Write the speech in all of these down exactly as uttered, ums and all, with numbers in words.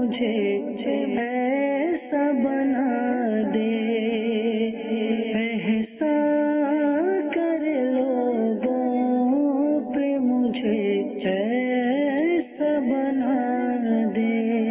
مجھے ایسا بنا دے، احسان کر لوگوں پہ مجھے ایسا بنا دے۔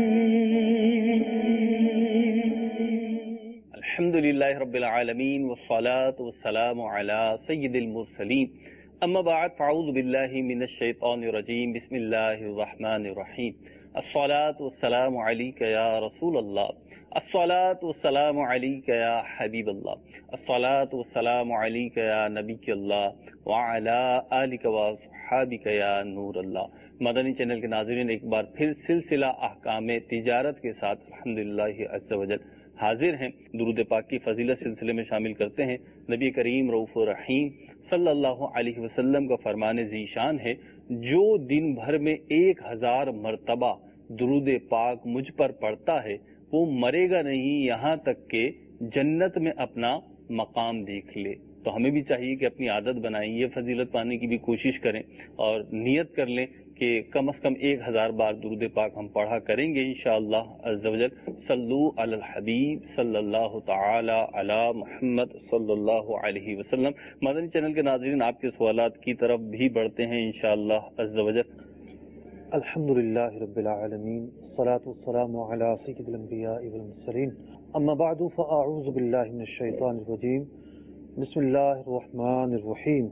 الحمدللہ رب العالمین والصلاة والسلام علی سید المرسلین، اما بعد فاعوذ باللہ من الشیطان الرجیم، بسم اللہ الرحمن الرحیم۔ الصلاة والسلام علیک یا رسول اللہ، الصلاة والسلام علیک یا حبیب اللہ، الصلاة والسلام علیک یا نبی اللہ، وعلی آلک واصحابک یا نور اللہ۔ مدنی چینل کے ناظرین، ایک بار پھر سلسلہ احکام تجارت کے ساتھ الحمدللہ عز و جل حاضر ہیں۔ درود پاک کی فضیلت سلسلے میں شامل کرتے ہیں۔ نبی کریم رؤوف الرحیم صلی اللہ علیہ وسلم کا فرمان ذیشان ہے، جو دن بھر میں ایک ہزار مرتبہ درود پاک مجھ پر پڑھتا ہے وہ مرے گا نہیں یہاں تک کہ جنت میں اپنا مقام دیکھ لے۔ تو ہمیں بھی چاہیے کہ اپنی عادت بنائیں، یہ فضیلت پانے کی بھی کوشش کریں اور نیت کر لیں کہ کم از کم ایک ہزار بار درود پاک ہم پڑھا کریں گے انشاءاللہ عز و جل۔ صلو علی الحبیب صلی اللہ تعالی علی محمد صلی اللہ علیہ وسلم۔ مدنی چینل کے ناظرین، آپ کے سوالات کی طرف بھی بڑھتے ہیں انشاءاللہ عز و جل۔ الحمدللہ رب العالمین، والصلاة والسلام علی سید الانبیاء والمرسلین، اما بعد فاعوذ باللہ من الشیطان الرجیم، بسم اللہ الرحمن الرحیم۔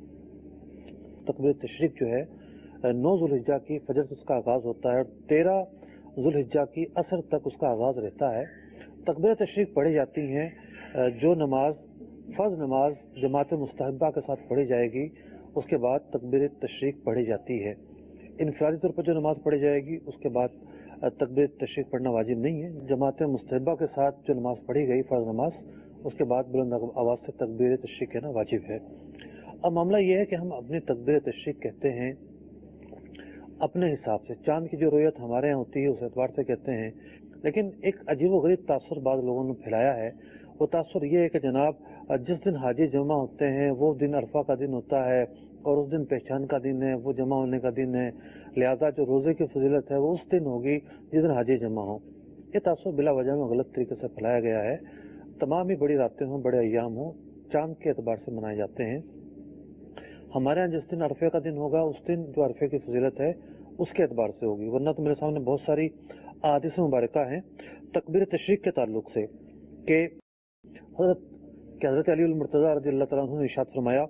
تکبیر تشریق جو ہے نو ذوالحجہ کی فجر سے اس کا آغاز ہوتا ہے اور تیرہ ذوالحجہ کی عصر تک اس کا آغاز رہتا ہے۔ تکبیر تشریق پڑھی جاتی ہیں جو نماز فرض نماز جماعت مستحبہ کے ساتھ پڑھی جائے گی، اس کے بعد تکبیر تشریق پڑھی جاتی ہے۔ انفرادی طور پر جو نماز پڑھی جائے گی اس کے بعد تکبیر تشریق پڑھنا واجب نہیں ہے۔ جماعت مستحبہ کے ساتھ جو نماز پڑھی گئی فرض نماز، اس کے بعد بلند آواز سے تکبیر تشریق کہنا واجب ہے۔ اب معاملہ یہ ہے کہ ہم اپنی تکبیر تشریق کہتے ہیں اپنے حساب سے، چاند کی جو رویت ہمارے یہاں ہوتی ہے اس اعتبار سے کہتے ہیں، لیکن ایک عجیب و غریب تاثر بعض لوگوں نے پھیلایا ہے۔ وہ تاثر یہ ہے کہ جناب جس دن حاجی جمع ہوتے ہیں وہ دن عرفہ کا دن ہوتا ہے اور اس دن پہچان کا دن ہے، وہ جمع ہونے کا دن ہے، لہذا جو روزے کی فضیلت ہے وہ اس دن ہوگی جس دن حاجی جمع ہوں۔ یہ تاثر بلا وجہ میں غلط طریقے سے پھیلایا گیا ہے۔ تمام ہی بڑی راتیں ہوں، بڑے ایام ہوں، چاند کے اعتبار سے منائے جاتے ہیں۔ ہمارے یہاں جس دن عرفے کا دن ہوگا اس دن جو عرفے کی فضیلت ہے اس کے اعتبار سے ہوگی، ورنہ تو میرے سامنے بہت ساری احادیث مبارکہ ہیں تکبیر تشریق کے تعلق سے کہ حضرت کہ حضرت علی المرتضی رضی اللہ تعالیٰ عنہ نے ارشاد فرمایا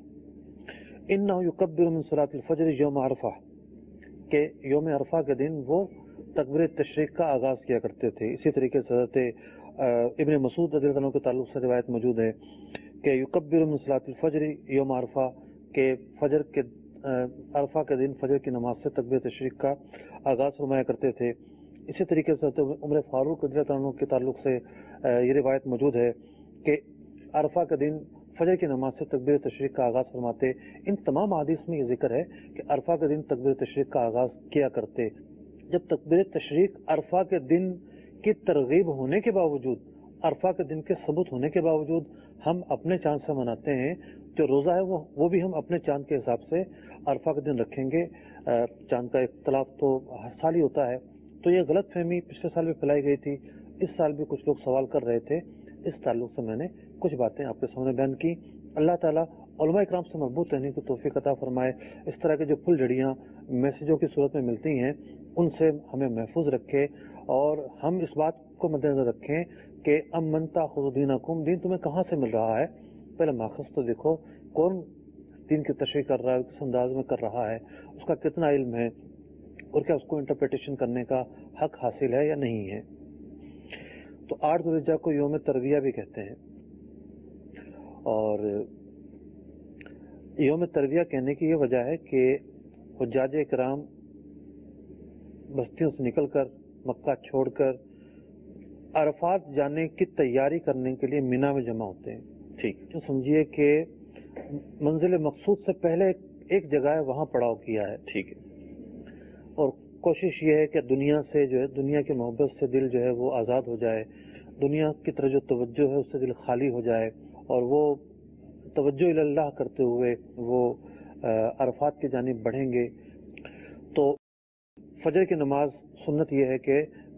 انہ یکبر من صلاۃ الفجر یوم عرفہ، کہ یوم عرفہ کے دن وہ تکبیر تشریق کا آغاز کیا کرتے تھے۔ اسی طریقے سے حضرت ابن مسعود رضی اللہ عنہ کے تعلق سے روایت موجود ہے کہ یکبر من صلاۃ الفجر یوم عرفہ، کہ فجر کے عرفہ کے دن فجر کی نماز سے تکبیر تشریق کا آغاز فرمایا کرتے تھے۔ اسی طریقے سے عمر فاروق رضی اللہ عنہ کے تعلق سے یہ روایت موجود ہے کہ عرفہ کے دن فجر کی نماز سے تکبیر تشریق کا آغاز فرماتے۔ ان تمام حدیث میں یہ ذکر ہے کہ عرفہ کے دن تکبیر تشریق کا آغاز کیا کرتے۔ جب تکبیر تشریق عرفہ کے دن کی ترغیب ہونے کے باوجود، عرفہ کے دن کے ثبوت ہونے کے باوجود ہم اپنے چاند سے مناتے ہیں، جو روزہ ہے وہ وہ بھی ہم اپنے چاند کے حساب سے عرفہ کے دن رکھیں گے۔ چاند کا اختلاف تو ہر سال ہی ہوتا ہے، تو یہ غلط فہمی پچھلے سال بھی پھیلائی گئی تھی، اس سال بھی کچھ لوگ سوال کر رہے تھے، اس تعلق سے میں نے کچھ باتیں آپ کے سامنے بیان کی۔ اللہ تعالیٰ علماء اکرام سے مربوط رہنے کی توفیق عطا فرمائے۔ اس طرح کے جو پھل جھڑیاں میسیجوں کی صورت میں ملتی ہیں ان سے ہمیں محفوظ رکھے، اور ہم اس بات کو مد نظر رکھیں کہ ام من تاخذ دینکم، دین تمہیں کہاں سے مل رہا ہے، پہلے ماخذ تو دیکھو کون دین کی تشریح کر رہا ہے، کس انداز میں کر رہا ہے، اس کا کتنا علم ہے، اور کیا اس کو انٹرپریٹیشن کرنے کا حق حاصل ہے یا نہیں ہے۔ تو آٹھ ذوالحجہ کو یوم ترویہ بھی کہتے ہیں، اور یوم ترویہ کہنے کی یہ وجہ ہے کہ حجاج کرام بستیوں سے نکل کر مکہ چھوڑ کر عرفات جانے کی تیاری کرنے کے لیے مینا میں جمع ہوتے ہیں۔ ٹھیک، تو سمجھیے کہ منزل مقصود سے پہلے ایک جگہ ہے وہاں پڑاؤ کیا ہے۔ ٹھیک ہے، اور کوشش یہ ہے کہ دنیا سے جو ہے دنیا کی محبت سے دل جو ہے وہ آزاد ہو جائے، دنیا کی طرف جو توجہ ہے اس سے دل خالی ہو جائے، اور وہ توجہ اللہ کرتے ہوئے وہ عرفات کی جانب بڑھیں گے۔ تو فجر کی نماز سنت یہ ہے کہ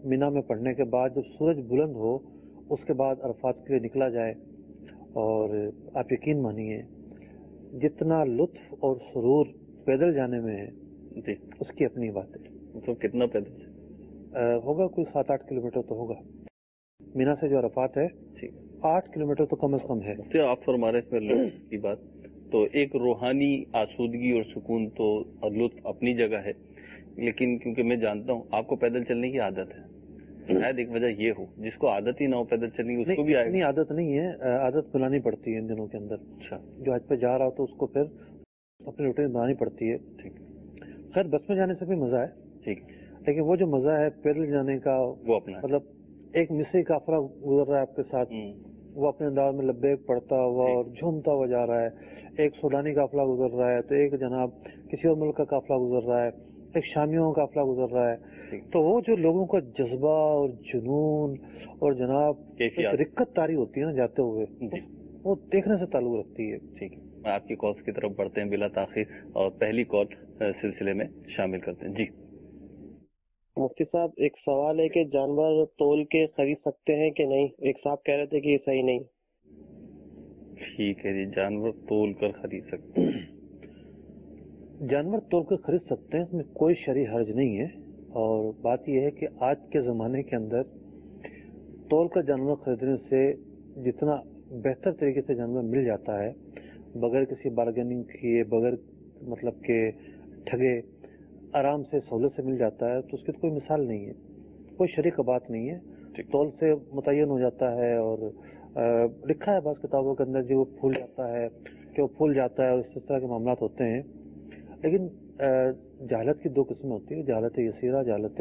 مینا میں پڑھنے کے بعد جب سورج بلند ہو اس کے بعد عرفات کے لیے نکلا جائے، اور آپ یقین مانیے جتنا لطف اور سرور پیدل جانے میں ہے جی اس کی اپنی بات ہے۔ تو کتنا پیدل ہوگا کوئی سات آٹھ کلو میٹر تو ہوگا، مینا سے جو عرفات ہے آٹھ کلو میٹر تو کم از کم ہے۔ تو آپ فرما رہے ہیں لطف کی بات، تو ایک روحانی آسودگی اور سکون تو اور لطف اپنی جگہ ہے، لیکن کیونکہ میں جانتا ہوں آپ کو پیدل چلنے کی عادت ہے، شاید ایک وجہ یہ ہو جس کو عادت ہی نہ ہو پیدل چلنے کی اس کو بھی آئے اتنی عادت نہیں ہے، عادت بنانی پڑتی ہے ان دنوں کے اندر۔ اچھا، جو حج پہ جا رہا ہو تو اس کو پھر اپنی روٹین بنانی پڑتی ہے۔ ٹھیک خیر بس میں جانے سے بھی مزہ ہے، ٹھیک، لیکن وہ جو مزہ ہے پیدل جانے کا، وہ اپنا ہے۔ مطلب ایک مصری قافلہ گزر رہا ہے آپ کے ساتھ، وہ اپنے انداز میں لبیک پڑھتا ہوا اور جھومتا ہوا جا رہا ہے، ایک سوڈانی قافلہ گزر رہا ہے، تو ایک جناب کسی اور ملک کا قافلہ گزر رہا ہے، ایک شامیوں کا قافلہ گزر رہا ہے، تو وہ جو لوگوں کا جذبہ اور جنون اور جناب رکت تاری ہوتی ہے نا جاتے ہوئے، وہ دیکھنے سے تعلق رکھتی ہے۔ ٹھیک ہے، میں آپ کی کالس کی طرف بڑھتے ہیں بلا تاخیر، اور پہلی کال سلسلے میں شامل کرتے ہیں۔ جی مفتی صاحب، ایک سوال ہے کہ جانور تول کے خرید سکتے ہیں کہ نہیں؟ ایک صاحب کہہ رہے تھے کہ یہ صحیح نہیں۔ ٹھیک ہے جی، جانور تول کر خرید سکتے ہیں، جانور تول کر خرید سکتے ہیں، اس میں کوئی شرعی حرج نہیں ہے، اور بات یہ ہے کہ آج کے زمانے کے اندر تول کر جانور خریدنے سے جتنا بہتر طریقے سے جانور مل جاتا ہے بغیر کسی بارگیننگ کیے، بغیر مطلب کہ ٹھگے، آرام سے سہولت سے مل جاتا ہے، تو اس کی تو کوئی مثال نہیں ہے، کوئی شرعی کا بات نہیں ہے۔ تول سے متعین ہو جاتا ہے، اور لکھا ہے بعض کتابوں کے اندر جو وہ پھول جاتا ہے کہ وہ پھول جاتا ہے، اور اس طرح کے معاملات ہوتے ہیں۔ لیکن جہالت کی دو قسمیں ہوتی ہیں، جہالت یسیرہ، جہالت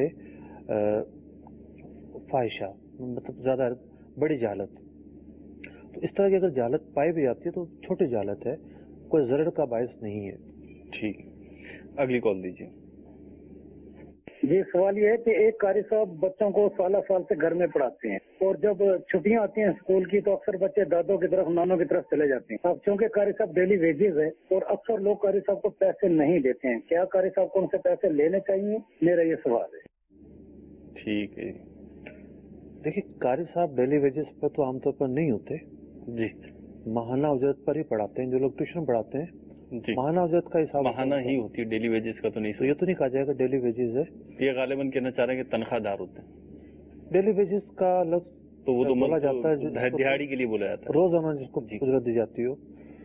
فاحشہ، مطلب زیادہ بڑی جہالت۔ تو اس طرح کی اگر جہالت پائی بھی جاتی ہے تو چھوٹی جہالت ہے، کوئی ضرر کا باعث نہیں ہے۔ ٹھیک، اگلی کال دیجیے۔ جی، سوال یہ ہے کہ ایک قاری صاحب بچوں کو سالہ سال سے گھر میں پڑھاتے ہیں، اور جب چھٹیاں آتی ہیں اسکول کی تو اکثر بچے دادوں کی طرف، نانوں کی طرف چلے جاتے ہیں۔ اب چونکہ قاری صاحب ڈیلی ویجز ہے اور اکثر لوگ قاری صاحب کو پیسے نہیں دیتے ہیں، کیا قاری صاحب کو ان سے پیسے لینے چاہیے؟ میرا یہ سوال ہے۔ ٹھیک ہے، دیکھیے قاری صاحب ڈیلی ویجز پر تو عام طور پر نہیں ہوتے جی، ماہانہ اجرت پر ہی پڑھاتے ہیں۔ جو لوگ ٹیوشن پڑھاتے ہیں جی، ماہانہ اجرت کا حساب ماہانہ ہی ہوتی ہے، ڈیلی ویجز کا تو نہیں۔ تو یہ تو نہیں کہا جائے گا ڈیلی ویجز ہے، یہ غالباً کہنا چاہ رہے ہیں کہ تنخواہ دار ہوتے ہیں، ڈیلی ویجز کا لفظ تو وہ تو بولا جاتا ہے دہاڑی کے لیے بولا جاتا ہے، روزانہ جس کو اجرت دی جاتی ہو۔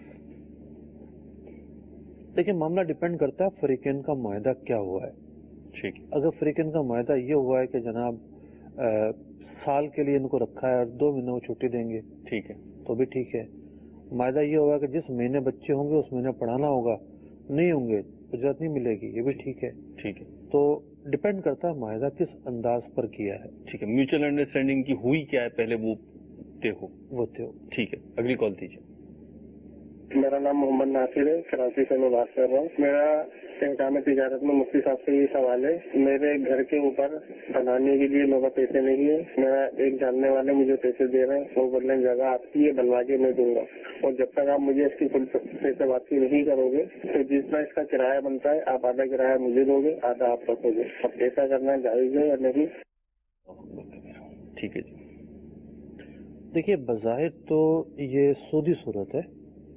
لیکن معاملہ ڈیپینڈ کرتا ہے فریقین کا معاہدہ کیا ہوا ہے۔ ٹھیک، اگر فریقین کا معاہدہ یہ ہوا ہے کہ جناب سال کے لیے ان کو رکھا ہے اور دو مہینے وہ چھٹی دیں گے، ٹھیک ہے، تو بھی ٹھیک ہے۔ معاہدہ یہ ہوگا کہ جس مہینے بچے ہوں گے اس مہینے پڑھانا ہوگا، نہیں ہوں گے اجرت نہیں ملے گی، یہ بھی ٹھیک ہے۔ ٹھیک ہے، تو ڈیپینڈ کرتا ہے معاہدہ کس انداز پر کیا ہے۔ ٹھیک ہے، میوچل انڈرسٹینڈنگ کی ہوئی کیا ہے پہلے وہ دیکھو۔ وہ تو ٹھیک ہے، اگلی کال دیجیے۔ میرا نام محمد ناصر ہے، کراچی سے میں بات کر رہا ہوں۔ میرا احکام تجارت میں مفتی صاحب سے یہ سوال ہے، میرے گھر کے اوپر بنانے کے لیے میرے پاس پیسے نہیں ہے، میرا ایک جاننے والے مجھے پیسے دے رہے ہیں، وہ بدلے جگہ آپ کی ہے بنوا کے میں دوں گا، اور جب تک آپ مجھے اس کی فل پیسے واپسی نہیں کرو گے تو جتنا اس کا کرایہ بنتا ہے آپ آدھا کرایہ مجھے دو گے، آدھا آپ رکھو گے۔ اب ایسا کرنا جائز ہے یا نہیں؟ ٹھیک ہے جی، دیکھیے بظاہر تو یہ سودی صورت ہے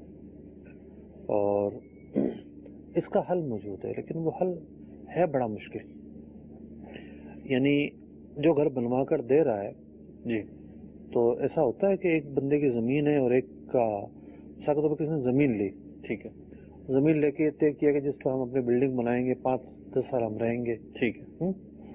اور اس کا حل موجود ہے، لیکن وہ حل ہے بڑا مشکل۔ یعنی جو گھر بنوا کر دے رہا ہے جی، تو ایسا ہوتا ہے کہ ایک بندے کی زمین ہے اور ایک کا ساکت پر کسی نے زمین لی، ٹھیک ہے، زمین لے کے طے کیا کہ جس پر ہم اپنی بلڈنگ بنائیں گے، پانچ دس سال ہم رہیں گے، ٹھیک ہے،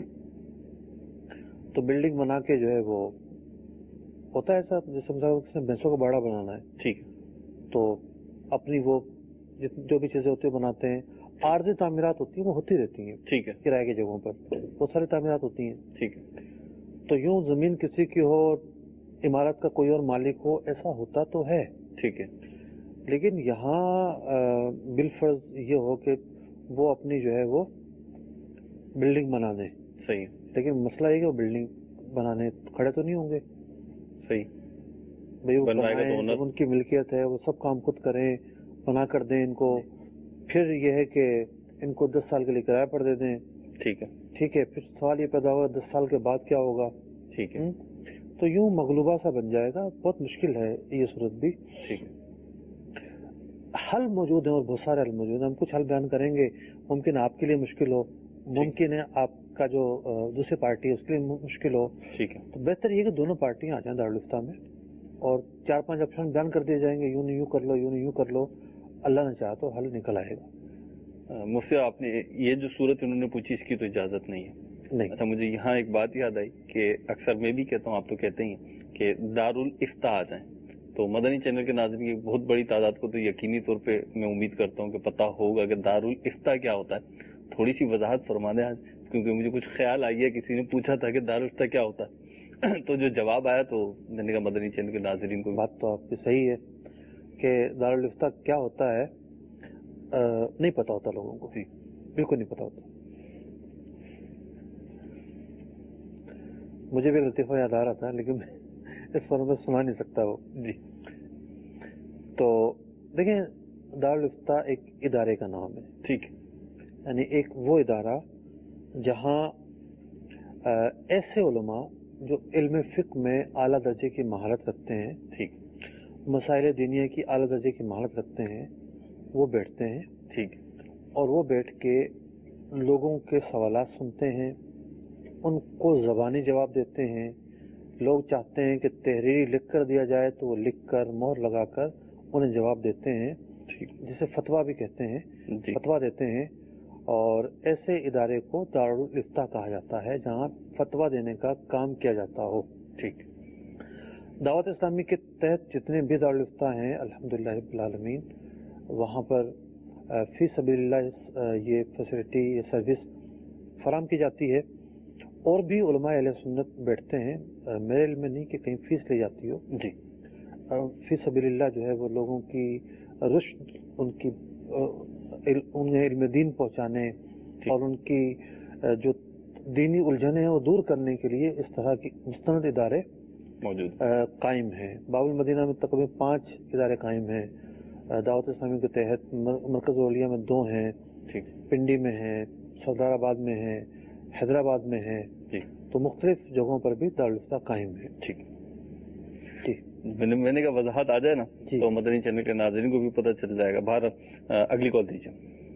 تو بلڈنگ بنا کے جو ہے وہ ہوتا ہے ایسا جیسے مثال کسی نے بھینسوں کا باڑا بنانا ہے، ٹھیک ہے، تو اپنی وہ جو بھی چیزیں ہوتی ہیں بناتے ہیں، عارضی تعمیرات ہوتی ہیں وہ ہوتی رہتی ہیں، ٹھیک ہے، کرائے کی جگہوں پر بہت ساری تعمیرات ہوتی ہیں۔ ٹھیک ہے، تو یوں زمین کسی کی ہو، عمارت کا کوئی اور مالک ہو، ایسا ہوتا تو ہے، ٹھیک ہے، لیکن یہاں بالفرض یہ ہو کہ وہ اپنی جو ہے وہ بلڈنگ بنا دیں، صحیح ہے، لیکن مسئلہ یہ کہ وہ بلڈنگ بنانے کھڑے تو نہیں ہوں گے، صحیح، بھائی وہ بنوائے گا تو بنائیں، اونر، جب ان کی ملکیت ہے وہ سب کام خود کریں، بنا کر دیں ان کو، پھر یہ ہے کہ ان کو دس سال کے لیے کرایہ پر دے دیں، ٹھیک ہے، ٹھیک ہے. پھر سوال یہ پیدا ہوگا دس سال کے بعد کیا ہوگا. ٹھیک ہے. تو یوں مغلوبہ سا بن جائے گا. بہت مشکل ہے یہ صورت بھی. ٹھیک ہے. حل موجود ہیں اور بہت سارے حل موجود ہیں. ہم کچھ حل بیان کریں گے. ممکن آپ کے لیے مشکل ہو, ممکن ہے آپ کا جو دوسری پارٹی ہے اس کے لیے مشکل ہو. ٹھیک ہے. تو بہتر یہ کہ دونوں پارٹیاں آ جائیں دارالفتہ میں اور چار پانچ آپشن بیان کر دیے جائیں گے. یوں نہیں یوں کر لو, یوں نہیں یوں کر لو. اللہ نے چاہا تو حل نکل آئے گا. مفتی آپ نے یہ جو صورت انہوں نے پوچھی اس کی تو اجازت نہیں ہے. نہیں. اچھا, مجھے یہاں ایک بات یاد آئی کہ اکثر میں بھی کہتا ہوں, آپ تو کہتے ہی ہیں کہ دارالفتہ آ جائیں. تو مدنی چینل کے ناظرین کی بہت بڑی تعداد کو تو یقینی طور پہ میں امید کرتا ہوں کہ پتہ ہوگا کہ دارالفتہ کیا ہوتا ہے. تھوڑی سی وضاحت فرما دیں آج, کیونکہ مجھے کچھ خیال آئی ہے, کسی نے پوچھا تھا کہ دارالفتہ کیا ہوتا ہے تو جو جواب آیا تو میں نے کہا مدنی چینل کے ناظرین کو. بات تو آپ کی صحیح ہے کہ دارالفتہ کیا ہوتا ہے نہیں پتا ہوتا لوگوں کو. جی بالکل نہیں پتا ہوتا. مجھے بھی لطیفہ یاد آ رہا تھا لیکن اس فورم میں سنا نہیں سکتا وہ. جی. تو دیکھیں, دارالفتہ ایک ادارے کا نام ہے. ٹھیک. یعنی ایک وہ ادارہ جہاں ایسے علماء جو علم فقہ میں اعلیٰ درجے کی مہارت رکھتے ہیں, ٹھیک, مسائل دینیہ کی اعلیٰ درجے کی مہارت رکھتے ہیں, وہ بیٹھتے ہیں. ٹھیک. اور وہ بیٹھ کے لوگوں کے سوالات سنتے ہیں, ان کو زبانی جواب دیتے ہیں. لوگ چاہتے ہیں کہ تحریری لکھ کر دیا جائے تو وہ لکھ کر مہر لگا کر انہیں جواب دیتے ہیں, جسے فتویٰ بھی کہتے ہیں. فتویٰ دیتے ہیں. اور ایسے ادارے کو دارالفتہ کہا جاتا ہے جہاں فتویٰ دینے کا کام کیا جاتا ہو. ٹھیک. دعوت اسلامی کے تحت جتنے بھی دارالفتہ ہیں الحمدللہ رب العالمین, وہاں پر فی سبیل اللہ یہ فیسلٹی, یہ سروس فراہم کی جاتی ہے. اور بھی علماء اہل سنت بیٹھتے ہیں. میرے علم میں نہیں کہ کہیں فیس لی جاتی ہو. جی. فی سبیل اللہ جو ہے وہ لوگوں کی رشد, ان کی انہیں علم دین پہنچانے اور ان کی جو دینی الجھنیں ہیں وہ دور کرنے کے لیے اس طرح کی مستند ادارے موجود قائم ہیں. باب المدینہ میں تقریباً پانچ ادارے قائم ہیں. دعوت اسلامی کے تحت مرکز اولیاء میں دو ہیں, پنڈی میں ہیں, سردار آباد میں ہیں, حیدرآباد میں ہیں. جی. تو مختلف جگہوں پر بھی دارالفتہ قائم ہے. ٹھیک. جی. میں نے کہا وضاحت آ جائے نا جی. تو مدنی چینل کے ناظرین کو بھی پتہ چل جائے گا. باہر اگلی کال دیجیے.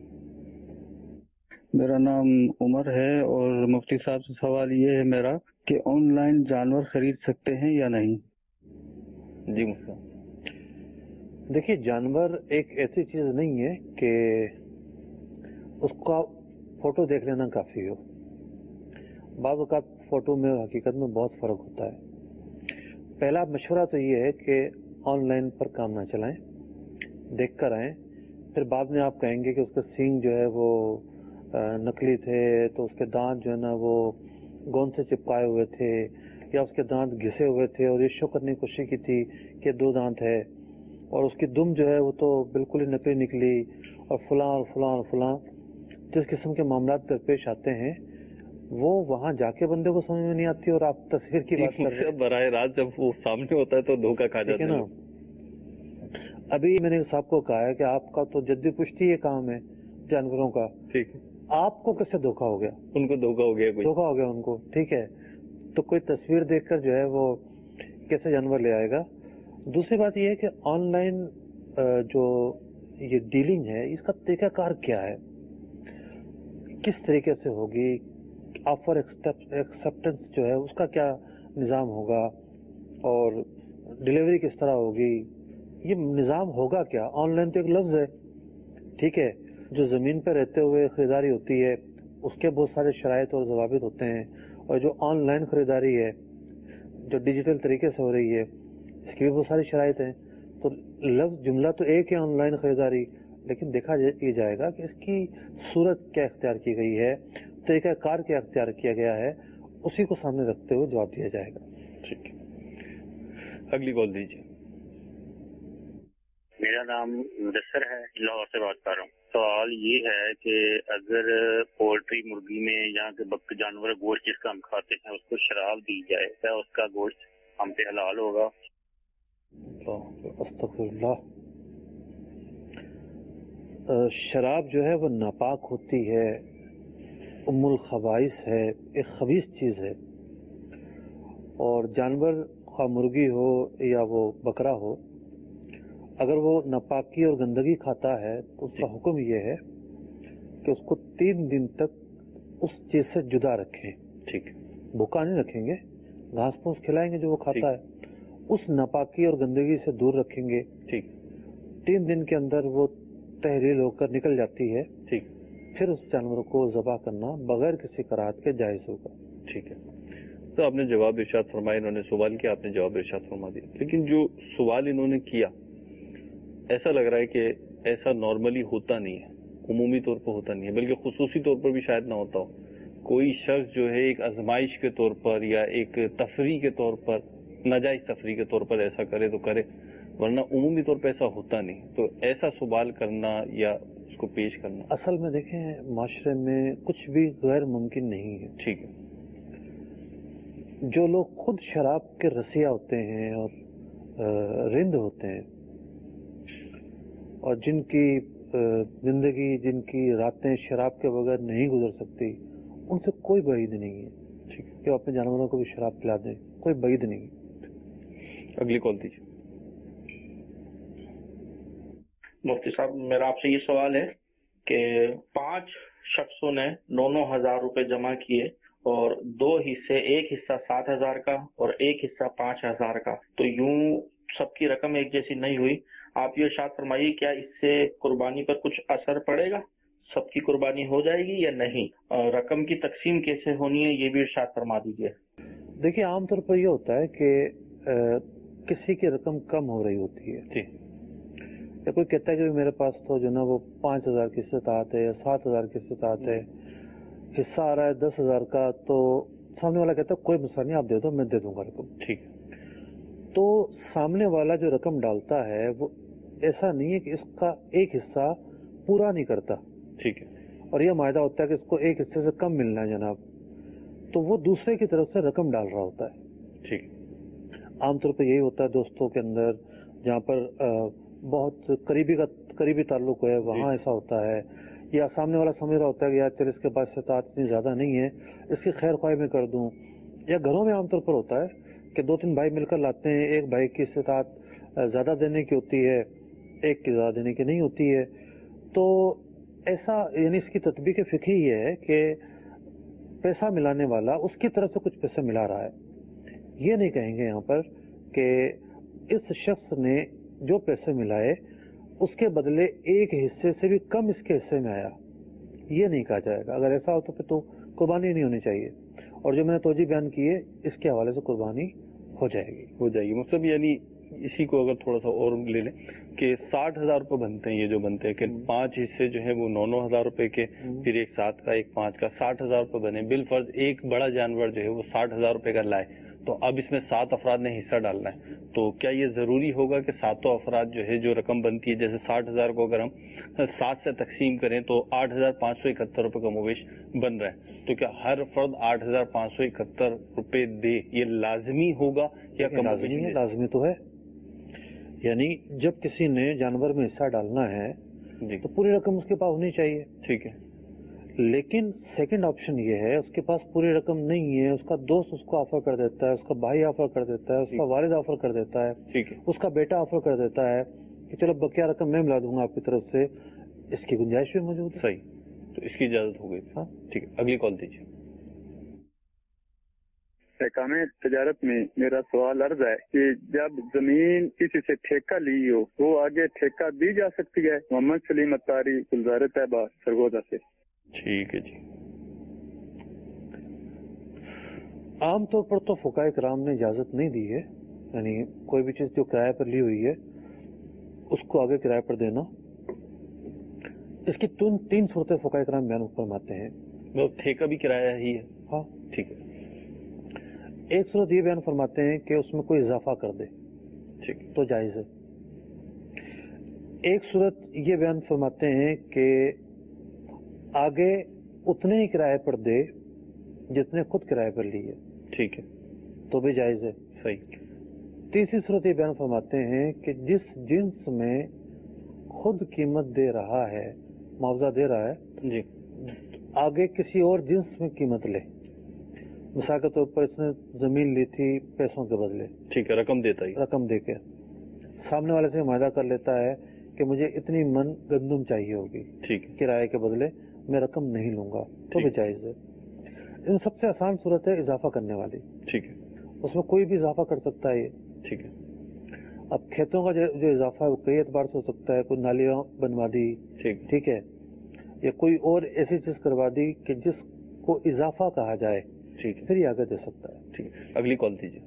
میرا نام عمر ہے اور مفتی صاحب سے سوال یہ ہے میرا کہ آن لائن جانور خرید سکتے ہیں یا نہیں؟ جی مفتی. دیکھیے, جانور ایک ایسی چیز نہیں ہے کہ اس کا فوٹو دیکھ لینا کافی ہو. بعض اوقات فوٹو میں اور حقیقت میں بہت فرق ہوتا ہے. پہلا مشورہ تو یہ ہے کہ آن لائن پر کام نہ چلائیں, دیکھ کر آئیں. پھر بعد میں آپ کہیں گے کہ اس کا سینگ جو ہے وہ نقلی تھے, تو اس کے دانت جو ہے نا وہ گوند سے چپکائے ہوئے تھے, یا اس کے دانت گھسے ہوئے تھے اور یہ شو کرنے کی کوشش کی تھی کہ دو دانت ہے, اور اس کی دم جو ہے وہ تو بالکل ہی نقلی نکلی, اور فلاں اور فلاں اور فلاں. جس قسم کے معاملات درپیش آتے ہیں وہ وہاں جا کے بندے کو سمجھ میں نہیں آتی, اور آپ تصویر کی بات کر رہے ہیں. براہ راست جب وہ سامنے ہوتا ہے تو دھوکہ کھا جاتے ہیں نا. ابھی میں نے صاحب کو کہا ہے کہ آپ کا تو جدی پشتی یہ کام ہے جانوروں کا. ٹھیک ہے. آپ کو کیسے دھوکہ ہو گیا؟ ان کو دھوکہ ہو گیا, دھوکہ ہو گیا ان کو. ٹھیک ہے, تو کوئی تصویر دیکھ کر جو ہے وہ کیسے جانور لے آئے گا. دوسری بات یہ ہے کہ آن لائن جو یہ ڈیلنگ ہے اس کا طریقہ کار کیا ہے, کس طریقے سے ہوگی, آفر ایکسپٹنس جو ہے اس کا کیا نظام ہوگا, اور ڈیلیوری کس طرح ہوگی, یہ نظام ہوگا کیا. آن لائن تو ایک لفظ ہے, ٹھیک ہے, جو زمین پہ رہتے ہوئے خریداری ہوتی ہے اس کے بہت سارے شرائط اور ضوابط ہوتے ہیں, اور جو آن لائن خریداری ہے جو ڈیجیٹل طریقے سے ہو رہی ہے اس کی بھی بہت ساری شرائط ہیں. تو لفظ جملہ تو ایک ہے آن لائن خریداری, لیکن دیکھا یہ جائے گا کہ اس کی صورت کیا اختیار کی گئی ہے, طریقہ کار کیا اختیار کیا گیا ہے, اسی کو سامنے رکھتے ہوئے جواب دیا جائے گا. ٹھیک ہے, اگلی کال دیجیے. میرا نام مدثر ہے, لاہور سے بات کر رہا ہوں. سوال یہ ہے کہ اگر پولٹری مرغی میں یہاں کے بک جانور گوشت جس کا ہم کھاتے ہیں اس کو شراب دی جائے, کیا اس کا گوشت ہم پہ حلال ہوگا؟ استغفر اللہ. شراب جو ہے وہ ناپاک ہوتی ہے, ام الخبائث ہے، ایک خبیث چیز ہے، اور جانور خواہ مرغی ہو یا وہ بکرا ہو، اگر وہ ناپاکی اور گندگی کھاتا ہے تو اس کا حکم یہ ہے کہ اس کو تین دن تک اس چیز سے جدا رکھیں. ٹھیک. بھوکا نہیں رکھیں گے، گھاس پھوس کھلائیں گے جو وہ کھاتا ہے، اس ناپاکی اور گندگی سے دور رکھیں گے. ٹھیک. تین دن کے اندر وہ تحلیل ہو کر نکل جاتی ہے. ٹھیک. پھر اس جانور کو ذبح کرنا بغیر کسی کراہت کے جائز ہوگا. ٹھیک ہے. تو آپ نے جواب ارشاد فرمایا، انہوں نے سوال کیا، آپ نے جواب ارشاد فرما دیا. لیکن جو سوال انہوں نے کیا، ایسا لگ رہا ہے کہ ایسا نارملی ہوتا نہیں ہے، عمومی طور پر ہوتا نہیں ہے، بلکہ خصوصی طور پر بھی شاید نہ ہوتا ہو. کوئی شخص جو ہے ایک آزمائش کے طور پر یا ایک تفریح کے طور پر، ناجائز تفریح کے طور پر ایسا کرے تو کرے، ورنہ عمومی طور پہ ایسا ہوتا نہیں. تو ایسا سوال کرنا یا اس کو پیش کرنا، اصل میں دیکھیں معاشرے میں کچھ بھی غیر ممکن نہیں ہے. ٹھیک ہے. جو لوگ خود شراب کے رسیا ہوتے ہیں اور رند ہوتے ہیں، اور جن کی زندگی، جن کی راتیں شراب کے بغیر نہیں گزر سکتی، ان سے کوئی بعید نہیں ہے ٹھیک ہے. کہ وہ اپنے جانوروں کو بھی شراب پلا دیں، کوئی بعید نہیں. اگلی کال دیجیے. مفتی صاحب، میرا آپ سے یہ سوال ہے کہ پانچ شخصوں نے نو نو ہزار روپے جمع کیے اور دو حصے، ایک حصہ سات ہزار کا اور ایک حصہ پانچ ہزار کا، تو یوں سب کی رقم ایک جیسی نہیں ہوئی. آپ یہ ارشاد فرمائیے کیا اس سے قربانی پر کچھ اثر پڑے گا؟ سب کی قربانی ہو جائے گی یا نہیں؟ اور رقم کی تقسیم کیسے ہونی ہے یہ بھی ارشاد فرما دیجیے. دیکھیے عام طور پر یہ ہوتا ہے کہ کسی کی رقم کم ہو رہی ہوتی ہے. جی. یا کوئی کہتا ہے کہ میرے پاس تو جو نا وہ پانچ ہزار کی استطاعت ہے یا سات ہزار کی استطاعت ہے، حصہ آ رہا ہے دس ہزار کا، تو سامنے والا کہتا ہے کوئی مسئلہ نہیں، آپ دے دو، میں دے دوں گا رقم. ٹھیک. تو سامنے والا جو رقم ڈالتا ہے وہ ایسا نہیں ہے کہ اس کا ایک حصہ پورا نہیں کرتا. ٹھیک ہے. اور یہ معاہدہ ہوتا ہے کہ اس کو ایک حصے سے کم ملنا ہے جناب، تو وہ دوسرے کی طرف سے رقم ڈال رہا ہوتا ہے. ٹھیک. عام طور پہ یہی ہوتا ہے دوستوں کے اندر، جہاں پر بہت قریبی کا قریبی تعلق ہے وہاں ایسا ہوتا ہے. یا سامنے والا سمجھ رہا ہوتا ہے کہ یار چل اس کے پاس استطاعت اتنی زیادہ نہیں ہے، اس کی خیر خواہ میں کر دوں. یا گھروں میں عام طور پر ہوتا ہے کہ دو تین بھائی مل کر لاتے ہیں، ایک بھائی کی استطاعت زیادہ دینے کی ہوتی ہے، ایک کی زیادہ دینے کی نہیں ہوتی ہے. تو ایسا یعنی اس کی تطبیق فقہی یہ ہے کہ پیسہ ملانے والا اس کی طرف سے کچھ پیسہ ملا رہا ہے. یہ نہیں کہیں گے یہاں پر کہ اس شخص نے جو پیسے ملائے اس کے بدلے ایک حصے سے بھی کم اس کے حصے میں آیا، یہ نہیں کہا جائے گا. اگر ایسا ہو تو پھر تو قربانی نہیں ہونی چاہیے. اور جو میں نے توجہ بیان کی ہے اس کے حوالے سے قربانی ہو جائے گی ہو جائے گی مطلب یعنی اسی کو اگر تھوڑا سا اور لے لیں کہ ساٹھ ہزار روپے بنتے ہیں، یہ جو بنتے ہیں کہ پانچ حصے جو ہیں وہ نو نو ہزار روپے کے، پھر ایک سات کا ایک پانچ کا، ساٹھ ہزار روپے بنے. بالفرض ایک بڑا جانور جو ہے وہ ساٹھ ہزار روپے کا لائے، تو اب اس میں سات افراد نے حصہ ڈالنا ہے، تو کیا یہ ضروری ہوگا کہ ساتوں افراد جو ہے جو رقم بنتی ہے، جیسے ساٹھ ہزار کو اگر ہم سات سے تقسیم کریں تو آٹھ ہزار پانچ سو اکہتر روپے کا مویش بن رہا ہے، تو کیا ہر فرد آٹھ ہزار پانچ سو اکہتر روپے دے؟ یہ لازمی ہوگا یا کم؟ لازمی ہے، لازمی تو ہے. یعنی جب کسی نے جانور میں حصہ ڈالنا ہے تو پوری رقم اس کے پاس ہونی چاہیے. ٹھیک ہے. لیکن سیکنڈ آپشن یہ ہے اس کے پاس پوری رقم نہیں ہے، اس کا دوست اس کو آفر کر دیتا ہے، اس کا بھائی آفر کر دیتا ہے، اس کا والد آفر کر دیتا ہے، ٹھیک ہے، اس کا بیٹا آفر کر دیتا ہے کہ چلو بقیہ رقم میں ملا دوں گا آپ کی طرف سے، اس کی گنجائش بھی موجود ہے. صحیح، تو اس کی اجازت ہو گئی. ہاں ٹھیک ہے. اگلی کال دیجیے. احکام تجارت میں میرا سوال عرض ہے کہ جب زمین کسی سے ٹھیکہ لی ہو وہ آگے ٹھیکہ دی جا سکتی ہے؟ محمد سلیم اتاری، گلزار طیبہ، سرگودا سے. ٹھیک ہے جی. عام طور پر تو فقہائے کرام نے اجازت نہیں دی ہے، یعنی کوئی بھی چیز جو کرایہ پر لی ہوئی ہے اس کو آگے کرایہ پر دینا. اس کی تین صورتیں فقہائے کرام بیان فرماتے ہیں. ٹھیکہ بھی کرایہ ہی ہے. ہاں ٹھیک ہے. ایک صورت یہ بیان فرماتے ہیں کہ اس میں کوئی اضافہ کر دے، ٹھیک تو جائز ہے. ایک صورت یہ بیان فرماتے ہیں کہ آگے اتنے ہی کرائے پر دے جتنے خود کرائے پر لی ہے، ٹھیک ہے، تو بھی جائز ہے. صحیح. تیسری صورت یہ بیان فرماتے ہیں کہ جس جنس میں خود قیمت دے رہا ہے، معاوضہ دے رہا ہے، جی، आगे किसी और जिन्स में कीमत ले, मिसाल के तौर पर इसने जमीन ली थी पैसों के बदले, ठीक है, रकम देता ही, रकम देके सामने वाले से वायदा कर लेता है कि मुझे इतनी मन गंदुम चाहिए होगी, ठीक है, किराए के बदले मैं रकम नहीं लूंगा, तो भी जायज है। इन सबसे आसान सूरत है इजाफा करने वाली, ठीक है, उसमें कोई भी इजाफा कर सकता है ये, ठीक है। अब खेतों का जो, जो इजाफा है वो कई एतबार से हो सकता है, कोई नालियां बनवा दी, ठीक ठीक है, या कोई और ऐसी चीज करवा दी कि जिसको इजाफा कहा जाए, ठीक है, फिर ये आगे दे सकता है। ठीक है, अगली कॉल दीजिए।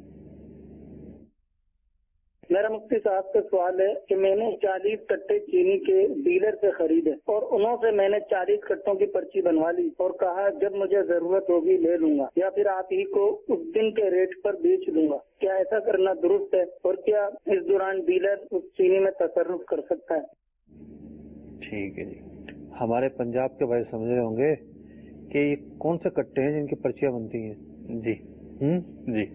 मेरा मुफ्ती साहब से सवाल है कि मैंने चालीस कट्टे चीनी के डीलर से खरीदे और उन्हों से मैंने चालीस कट्टों की पर्ची बनवा ली और कहा जब मुझे जरूरत होगी ले लूंगा या फिर आप ही को उस दिन के रेट पर बेच दूंगा, क्या ऐसा करना दुरुस्त है और क्या इस दौरान डीलर उस चीनी में तसर्रुफ कर सकता है? ठीक है जी, हमारे पंजाब के भाई समझ रहे होंगे कि ये कौन से कट्टे हैं जिनकी पर्चियां बनती हैं। जी हम्म जी,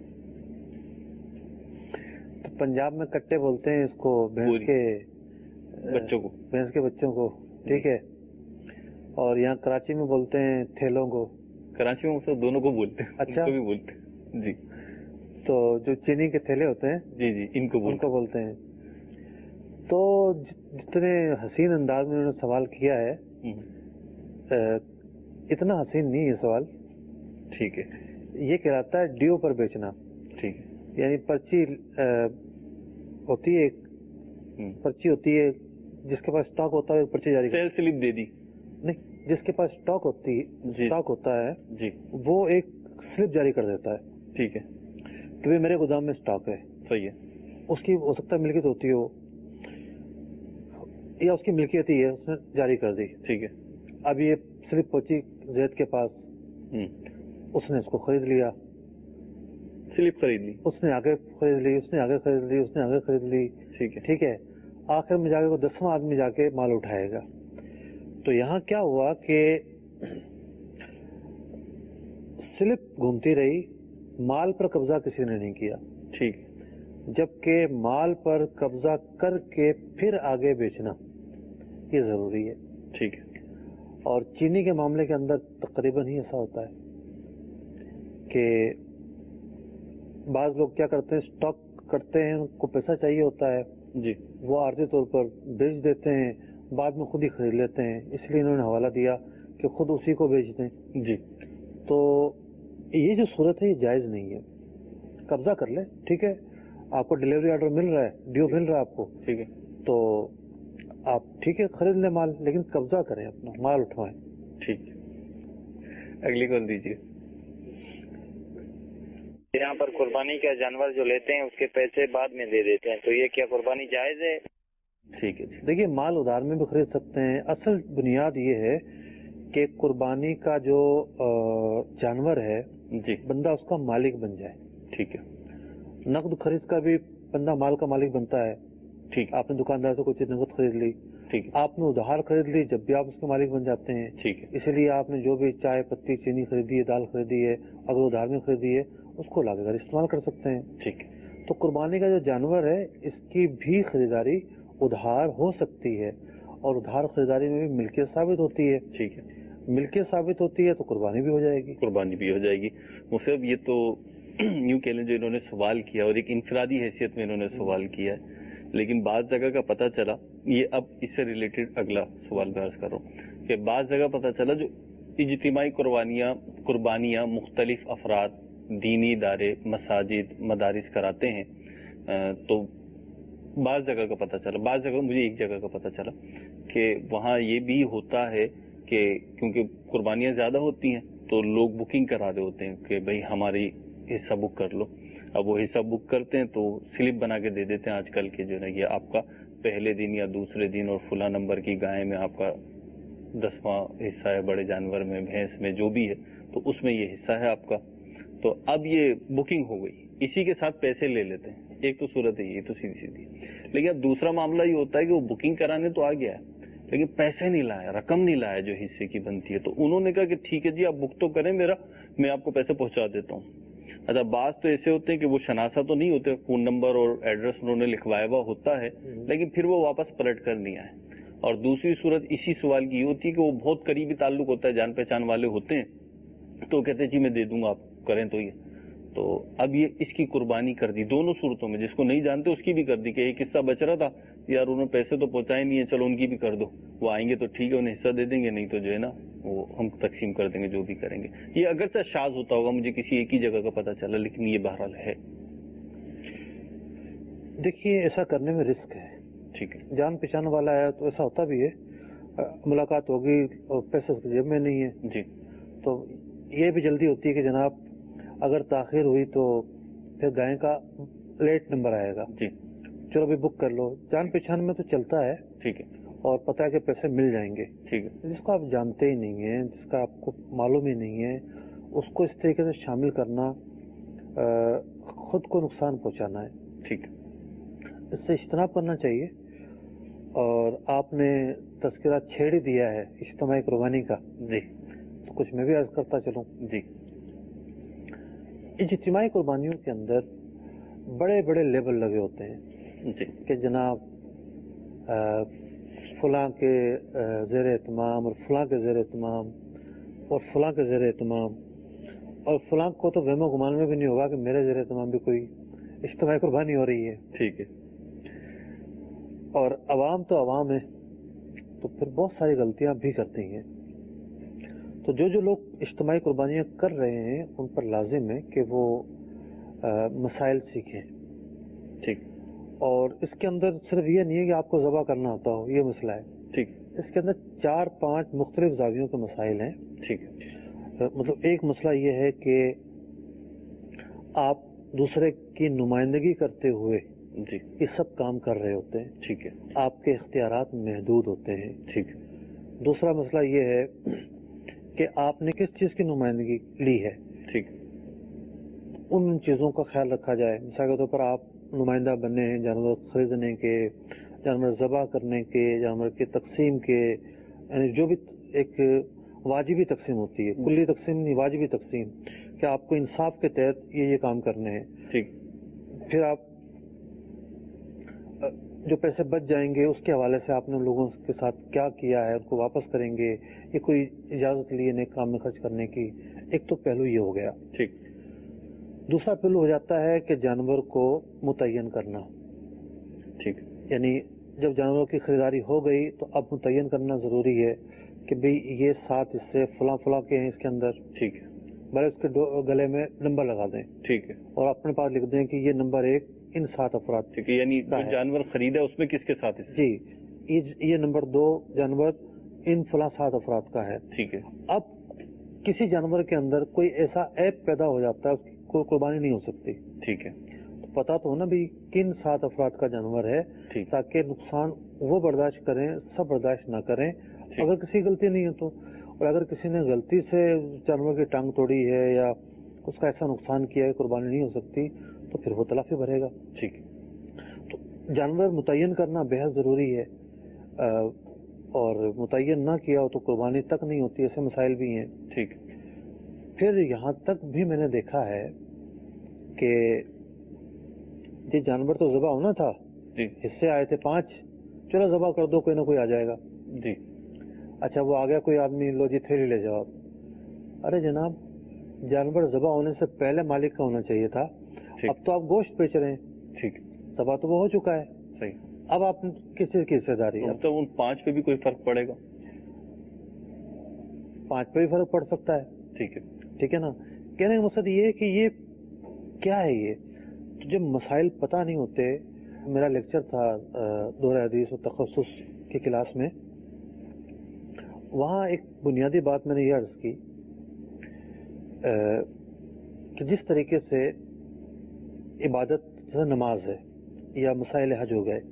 तो पंजाब में कट्टे बोलते हैं इसको भैंस के बच्चों को, भैंस के बच्चों को, ठीक है, और यहाँ कराची में बोलते हैं थैलों को। कराची में सब दोनों को बोलते हैं। अच्छा, भी बोलते हैं जी। तो जो चीनी के थैले होते हैं, जी जी, इनको बोलते उनको बोलते हैं। तो जितने हसीन अंदाज में उन्होंने सवाल किया है, इतना हसीन नहीं है सवाल, ठीक है। ये कहलाता है ड्यू पर बेचना, ठीक है, यानी पर्ची होती है, पर्ची होती है, जिसके पास स्टॉक होता है पर्ची जारी, सेल स्लिप दे दी, नहीं, जिसके पास स्टॉक होती है, स्टॉक होता है जी, वो एक स्लिप जारी कर देता है, ठीक है, कि भाई मेरे गोदाम में स्टॉक है, सही है, उसकी हो सकता है मिल्कियत होती हो या उसकी मिल्कियत ही है, उसने जारी कर दी, ठीक है। अब ये स्लिप पहुंची जैद के पास, उसने इसको खरीद लिया, स्लिप खरीद ली, उसने आगे खरीद ली, उसने आगे खरीद ली, उसने आगे खरीद ली, ठीक है, ठीक है। आखिर में जाके वो दसवां आदमी जाके माल उठाएगा। तो यहाँ क्या हुआ कि स्लिप घूमती रही, माल पर कब्जा किसी ने नहीं किया, ठीक, जबकि माल पर कब्जा करके फिर आगे बेचना ये जरूरी है, ठीक है। और चीनी के मामले के अंदर तकरीबन ही ऐसा होता है कि बाज लोग क्या करते हैं, स्टॉक करते हैं, उनको पैसा चाहिए होता है जी, वो आर्थिक तौर पर बेच देते हैं, बाद में खुद ही खरीद लेते हैं, इसलिए इन्होंने हवाला दिया कि खुद उसी को बेच दें जी। तो ये जो सूरत है ये जायज नहीं है, कब्जा कर ले, ठीक है, आपको डिलीवरी ऑर्डर मिल रहा है, ड्यू मिल रहा है आपको, ठीक है, तो आप ठीक है खरीद लें माल, लेकिन कब्जा करें, अपना माल उठवाएं, ठीक है। अगली कॉल दीजिए। यहाँ पर कुर्बानी का जानवर जो लेते हैं उसके पैसे बाद में दे देते हैं, तो ये क्या कुर्बानी जायज है? ठीक है, देखिए माल उधार में भी खरीद सकते हैं। असल बुनियाद ये है कि कुर्बानी का जो जानवर है जी, बंदा उसका मालिक बन जाए, ठीक है। नकद खरीद का भी बंदा माल का मालिक बनता है, ठीक, आपने दुकानदार से कोई चीज नकद खरीद ली, ठीक, आपने उधार खरीद ली, जब भी आप उसके मालिक बन जाते हैं, ठीक है। इसीलिए आपने जो भी चाय पत्ती चीनी खरीदी है, दाल खरीदी है, अगर उधार में खरीदी है, उसको लाकर इस्तेमाल कर सकते हैं, ठीक। तो कुर्बानी का जो जानवर है इसकी भी खरीदारी उधार हो सकती है, और उधार खरीदारी में भी मिल्कियत साबित होती है, ठीक है, मिल्कियत साबित होती है तो कुर्बानी भी हो जाएगी, कुर्बानी भी हो जाएगी। मुझसे ये तो यूं कह लें जो इन्होंने सवाल किया और एक इंफरादी हैसियत में इन्होंने सवाल किया है, लेकिन बाज जगह का पता चला, ये अब इससे रिलेटेड अगला सवाल मैं अर्ज कर रहा हूँ कि बाज जगह पता चला जो इज्तिमाई कुर्बानियाँ कुर्बानियाँ मुख्तलिफ अफराद, दीनी इदारे, मसाजिद, मदारिस कराते हैं, तो बाज जगह का पता चला, बाज जगह मुझे एक जगह का पता चला कि वहाँ ये भी होता है कि क्योंकि कुर्बानियाँ ज्यादा होती हैं तो लोग बुकिंग करा रहे होते हैं कि भाई हमारी हिस्सा बुक कर लो। अब वो हिस्सा बुक करते हैं तो स्लिप बना के दे देते हैं आजकल के जो है ये आपका पहले दिन या दूसरे दिन और फुला नंबर की गाय में आपका दसवां हिस्सा है, बड़े जानवर में, भैंस में, जो भी है, तो उसमें ये हिस्सा है आपका। तो अब ये बुकिंग हो गई, इसी के साथ पैसे ले लेते हैं। एक तो सूरत है ये तो सीधी सीधी, लेकिन अब दूसरा मामला ये होता है कि वो बुकिंग कराने तो आ गया है लेकिन पैसे नहीं लाया, रकम नहीं लाया जो हिस्से की बनती है। तो उन्होंने कहा कि ठीक है जी आप बुक तो करें मेरा, मैं आपको पैसे पहुंचा देता हूँ। अच्छा, बात तो ऐसे होते हैं कि वो शनासा तो नहीं होते, फोन नंबर और एड्रेस उन्होंने लिखवाया हुआ होता है, लेकिन फिर वो वापस पलट कर नहीं आए। اور دوسری صورت اسی سوال کی یہ ہوتی ہے کہ وہ بہت قریبی تعلق ہوتا ہے, جان پہچان والے ہوتے ہیں تو کہتے ہیں جی میں دے دوں گا آپ کریں تو یہ, تو اب یہ اس کی قربانی کر دی دونوں صورتوں میں, جس کو نہیں جانتے اس کی بھی کر دی کہ ایک حصہ بچ رہا تھا یار انہوں نے پیسے تو پہنچائے نہیں ہیں, چلو ان کی بھی کر دو, وہ آئیں گے تو ٹھیک ہے انہیں حصہ دے دیں گے, نہیں تو جو ہے نا وہ ہم تقسیم کر دیں گے جو بھی کریں گے. یہ اگرچہ شاذ ہوتا ہوگا, مجھے کسی ایک ہی جگہ کا پتہ چلا, لیکن یہ بہرحال ہے. دیکھیے ایسا کرنے میں رسک ہے. ٹھیک ہے, جان پہچان والا ہے تو ایسا ہوتا بھی ہے, ملاقات ہوگی اور پیسے اس کی جیب میں نہیں ہے جی, تو یہ بھی جلدی ہوتی ہے کہ جناب اگر تاخیر ہوئی تو پھر گائے کا لیٹ نمبر آئے گا, جی چلو بھی بک کر لو. جان پہچان میں تو چلتا ہے, ٹھیک ہے, اور پتہ ہے کہ پیسے مل جائیں گے. ٹھیک ہے, جس کو آپ جانتے ہی نہیں ہیں, جس کا آپ کو معلوم ہی نہیں ہے, اس کو اس طریقے سے شامل کرنا خود کو نقصان پہنچانا ہے. ٹھیک ہے, اس سے اجتناب کرنا چاہیے. اور آپ نے تذکرہ چھیڑ ہی دیا ہے اجتماعی قربانی کا, جی تو کچھ میں بھی عرض کرتا چلوں. جی, اجتماعی قربانیوں کے اندر بڑے بڑے لیبل لگے ہوتے ہیں جی, کہ جناب فلاں کے زیر اہتمام اور فلاں کے زیر اہتمام اور فلاں کے زیر اہتمام, اور فلاں کو تو وہم و گمان میں بھی نہیں ہوگا کہ میرے زیر اہتمام بھی کوئی اجتماعی قربانی ہو رہی ہے. ٹھیک ہے, اور عوام تو عوام ہے, تو پھر بہت ساری غلطیاں بھی کرتی ہیں. تو جو جو لوگ اجتماعی قربانیاں کر رہے ہیں ان پر لازم ہے کہ وہ مسائل سیکھیں. ٹھیک, اور اس کے اندر صرف یہ نہیں ہے کہ آپ کو ذبح کرنا ہوتا ہو, یہ مسئلہ ہے. ٹھیک, اس کے اندر چار پانچ مختلف زاویوں کے مسائل ہیں. ٹھیک ہے, مطلب ایک مسئلہ یہ ہے کہ آپ دوسرے کی نمائندگی کرتے ہوئے جی یہ سب کام کر رہے ہوتے ہیں. ٹھیک ہے, آپ کے اختیارات محدود ہوتے ہیں. ٹھیک, دوسرا مسئلہ یہ ہے کہ آپ نے کس چیز کی نمائندگی لی ہے. ٹھیک, ان چیزوں کا خیال رکھا جائے. مثال کے طور پر آپ نمائندہ بنے ہیں جانور خریدنے کے, جانور ذبح کرنے کے, جانور کے تقسیم کے, یعنی جو بھی ایک واجبی تقسیم ہوتی ہے, کلی تقسیم نہیں واجبی تقسیم, کہ آپ کو انصاف کے تحت یہ یہ کام کرنے ہیں. ٹھیک, پھر آپ جو پیسے بچ جائیں گے اس کے حوالے سے آپ نے لوگوں کے ساتھ کیا کیا ہے, ان کو واپس کریں گے, یہ کوئی اجازت لیے نیک کام میں خرچ کرنے کی. ایک تو پہلو یہ ہو گیا. ٹھیک, دوسرا پہلو ہو جاتا ہے کہ جانور کو متعین کرنا. ٹھیک, یعنی جب جانوروں کی خریداری ہو گئی تو اب متعین کرنا ضروری ہے کہ بھئی یہ سات حصے فلاں فلاں کے ہیں اس کے اندر. ٹھیک ہے, بھلے اس کے گلے میں نمبر لگا دیں. ٹھیک ہے, اور اپنے پاس لکھ دیں کہ یہ نمبر ایک ان سات افراد. ٹھیک ہے, یعنی جو جانور خریدا اس میں کس کے ساتھ ہے؟ جی, یہ نمبر دو جانور ان فلاں سات افراد کا ہے. ٹھیک ہے, اب کسی جانور کے اندر کوئی ایسا عیب پیدا ہو جاتا ہے اس کی کوئی قربانی نہیں ہو سکتی. ٹھیک ہے, تو پتا تو ہونا بھی کن سات افراد کا جانور ہے, تاکہ نقصان وہ برداشت کریں, سب برداشت نہ کریں اگر کسی غلطی نہیں ہے تو. اور اگر کسی نے غلطی سے جانور کی ٹانگ توڑی ہے یا اس کا ایسا نقصان کیا ہے قربانی نہیں ہو سکتی تو پھر وہ تلافی بھرے گا. ٹھیک, تو جانور متعین کرنا بہت ضروری ہے, اور متعین نہ کیا ہو تو قربانی تک نہیں ہوتی. ایسے مسائل بھی ہیں. ٹھیک, پھر یہاں تک بھی میں نے دیکھا ہے کہ یہ جانور تو ذبح ہونا تھا, حصے آئے تھے پانچ, چلو ذبح کر دو کوئی نہ کوئی آ جائے گا. جی, اچھا وہ آ گیا کوئی آدمی, لو جی تھیلی لے جاؤ. ارے جناب جانور ذبح ہونے سے پہلے مالک کا ہونا چاہیے تھا. اب تو آپ گوشت بیچ رہے ہیں. ٹھیک, ذبح تو وہ ہو چکا ہے. صحیح, اب آپ کس چیز کی حصے داری ہے؟ مطلب ان پانچ پہ بھی کوئی فرق پڑے گا؟ پانچ پہ بھی فرق پڑ سکتا ہے. ٹھیک ہے, ٹھیک ہے نا. کہنے کا مقصد یہ ہے کہ یہ کیا ہے, یہ جب مسائل پتہ نہیں ہوتے. میرا لیکچر تھا دورہ حدیث و تخصص کی کلاس میں, وہاں ایک بنیادی بات میں نے یہ عرض کی کہ جس طریقے سے عبادت جیسے نماز ہے یا مسائل حج ہو گئے,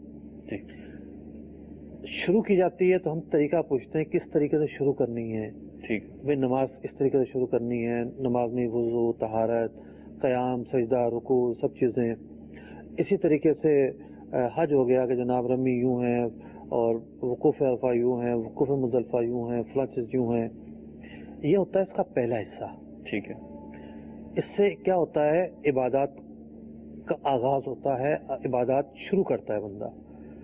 شروع کی جاتی ہے تو ہم طریقہ پوچھتے ہیں کس طریقے سے شروع کرنی ہے. ٹھیک, بھائی نماز اس طریقے سے شروع کرنی ہے, نماز میں وضو, طہارت, قیام, سجدہ, رکوع, سب چیزیں. اسی طریقے سے حج ہو گیا کہ جناب رمی یوں ہیں اور وقوف عرفہ یوں ہیں, وقوف مزدلفہ یوں ہیں, فلاں چیز یوں ہیں. یہ ہوتا ہے اس کا پہلا حصہ. ٹھیک ہے, اس سے کیا ہوتا ہے, عبادات کا آغاز ہوتا ہے, عبادات شروع کرتا ہے بندہ.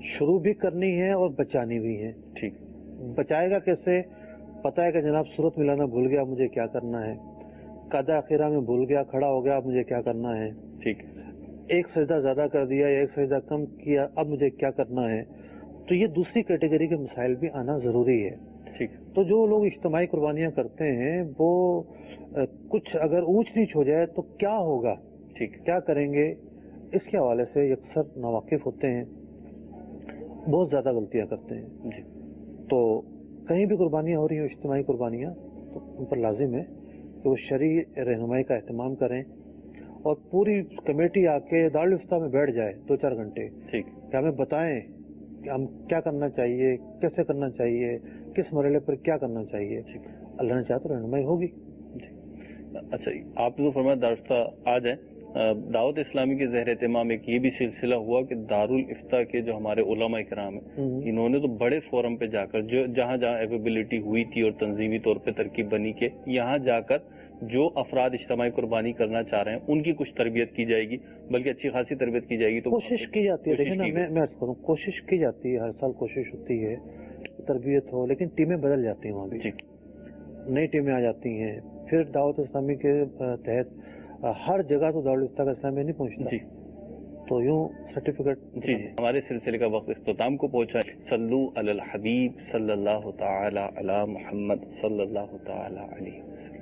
شروع بھی کرنی ہے اور بچانی بھی ہے. ٹھیک. بچائے گا کیسے؟ پتا ہے کہ جناب صورت ملانا بھول گیا، مجھے کیا کرنا ہے. قاعدہ اخیرہ میں بھول گیا، کھڑا ہو گیا، اب مجھے کیا کرنا ہے. ٹھیک. ایک سجدہ زیادہ کر دیا یا ایک سجدہ کم کیا، اب مجھے کیا کرنا ہے. تو یہ دوسری کیٹیگری کے مسائل بھی آنا ضروری ہے. ٹھیک. تو جو لوگ اجتماعی قربانیاں کرتے ہیں وہ کچھ اگر اونچ نیچ ہو جائے تو کیا ہوگا، ٹھیک، کیا کریں گے، اس کے حوالے سے اکثر ناواقف ہوتے ہیں، بہت زیادہ غلطیاں کرتے ہیں. جی. تو کہیں بھی قربانیاں ہو رہی ہیں اجتماعی قربانیاں، تو ان پر لازم ہے کہ وہ شرعی رہنمائی کا اہتمام کریں اور پوری کمیٹی آ کے دارالفتہ میں بیٹھ جائے دو چار گھنٹے. ٹھیک. کہ ہمیں بتائیں کہ ہم کیا کرنا چاہیے، کیسے کرنا چاہیے، کس مرحلے پر کیا کرنا چاہیے. اللہ نے چاہا تو رہنمائی ہوگی. اچھا، آپ نے تو فرمایا دارالفتہ آ جائیں. دعوت اسلامی کے زیر اہتمام ایک یہ بھی سلسلہ ہوا کہ دارالفتہ کے جو ہمارے علماء کرام ہیں انہوں نے تو بڑے فورم پہ جا کر جو جہاں جہاں اویلیبلٹی ہوئی تھی اور تنظیمی طور پہ ترکیب بنی کہ یہاں جا کر جو افراد اجتماعی قربانی کرنا چاہ رہے ہیں ان کی کچھ تربیت کی جائے گی، بلکہ اچھی خاصی تربیت کی جائے گی. تو کوشش کی جاتی ہے، لیکن میں میں عرض کروں کوشش کی جاتی ہے، ہر سال کوشش ہوتی ہے تربیت ہو، لیکن ٹیمیں بدل جاتی ہیں. وہاں بھی نئی ٹیمیں آ جاتی ہیں. پھر دعوت اسلامی کے تحت ہر جگہ تو دارالفتہ کا اسلامیہ نہیں پہنچتا. جی. تو یوں سرٹیفکیٹ. جی جی ہمارے سلسلے کا وقت اختتام کو پہنچا. صلو علی الحبیب صلی اللہ تعالی علی محمد صلی اللہ تعالی علیہ وسلم.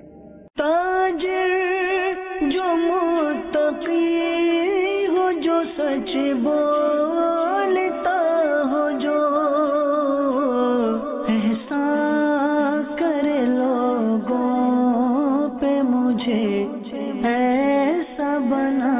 تاجر جو متقی ہو، جو سچ بولتا ہو، جو احسان کرے لوگوں پہ، مجھے ایسا بنا